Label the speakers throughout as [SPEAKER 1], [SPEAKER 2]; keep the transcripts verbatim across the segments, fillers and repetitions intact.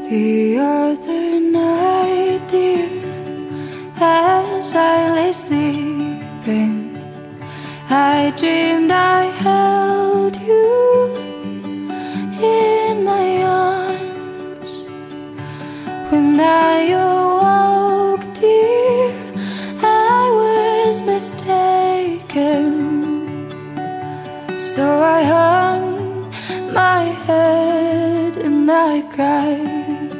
[SPEAKER 1] The other night, dear, as I lay sleeping, I dreamed I held you in my arms. When I awoke, dear, I was mistaken. So I hung my head and I cried.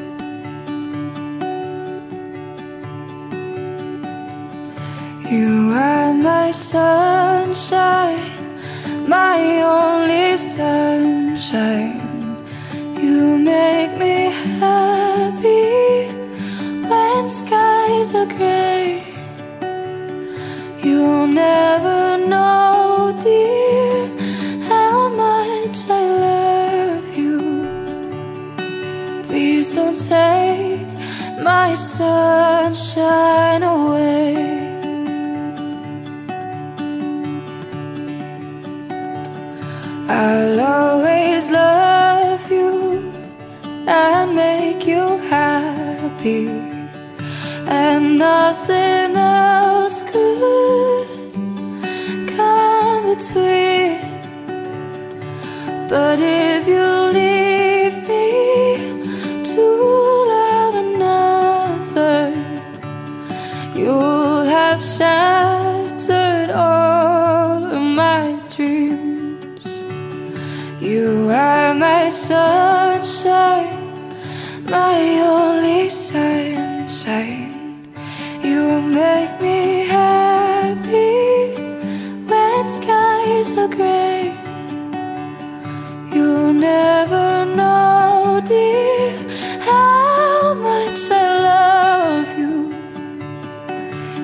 [SPEAKER 1] You are my sunshine, my only sunshine. You make me happy when skies are gray. You'll never know, dear, how much I love you. Please don't take my sunshine away. I'll always love you and make you happy, and nothing else could come between. But if you leave me to love another, you'll have shattered all of my dreams. You are my sunshine, my only sunshine. You make me happy when skies are gray. You'll never know, dear, how much I love you.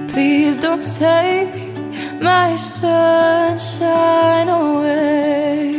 [SPEAKER 1] Please don't take my sunshine away.